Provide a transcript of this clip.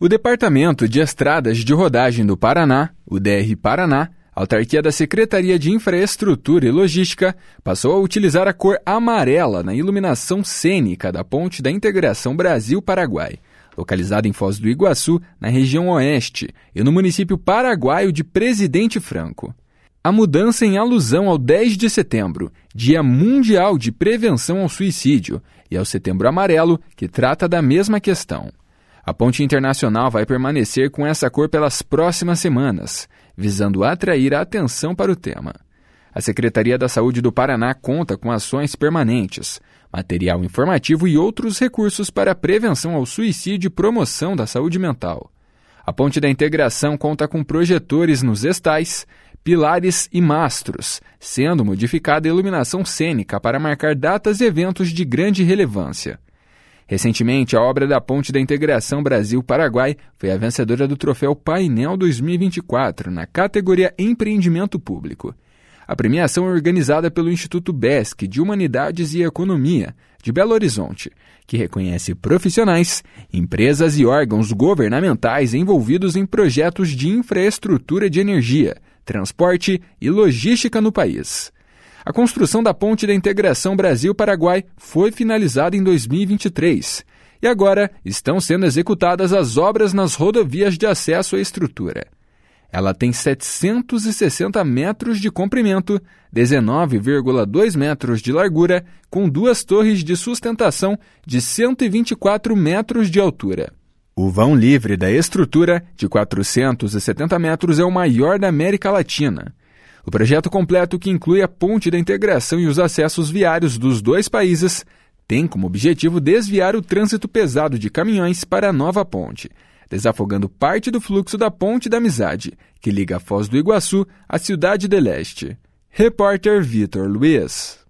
O Departamento de Estradas de Rodagem do Paraná, o DR Paraná, autarquia da Secretaria de Infraestrutura e Logística, passou a utilizar a cor amarela na iluminação cênica da Ponte da Integração Brasil-Paraguai, localizada em Foz do Iguaçu, na região oeste, e no município paraguaio de Presidente Franco. A mudança em alusão ao 10 de setembro, Dia Mundial de Prevenção ao Suicídio, e ao Setembro Amarelo, que trata da mesma questão. A ponte internacional vai permanecer com essa cor pelas próximas semanas, visando atrair a atenção para o tema. A Secretaria da Saúde do Paraná conta com ações permanentes, material informativo e outros recursos para a prevenção ao suicídio e promoção da saúde mental. A Ponte da Integração conta com projetores nos estais, pilares e mastros, sendo modificada a iluminação cênica para marcar datas e eventos de grande relevância. Recentemente, a obra da Ponte da Integração Brasil-Paraguai foi a vencedora do Troféu Painel 2024, na categoria Empreendimento Público. A premiação é organizada pelo Instituto BESC de Humanidades e Economia, de Belo Horizonte, que reconhece profissionais, empresas e órgãos governamentais envolvidos em projetos de infraestrutura de energia, transporte e logística no país. A construção da Ponte da Integração Brasil-Paraguai foi finalizada em 2023 e agora estão sendo executadas as obras nas rodovias de acesso à estrutura. Ela tem 760 metros de comprimento, 19,2 metros de largura, com 2 torres de sustentação de 124 metros de altura. O vão livre da estrutura, de 470 metros, é o maior da América Latina. O projeto completo, que inclui a Ponte da Integração e os acessos viários dos dois países, tem como objetivo desviar o trânsito pesado de caminhões para a nova ponte, desafogando parte do fluxo da Ponte da Amizade, que liga Foz do Iguaçu à Cidade del Este. Repórter Vitor Luiz.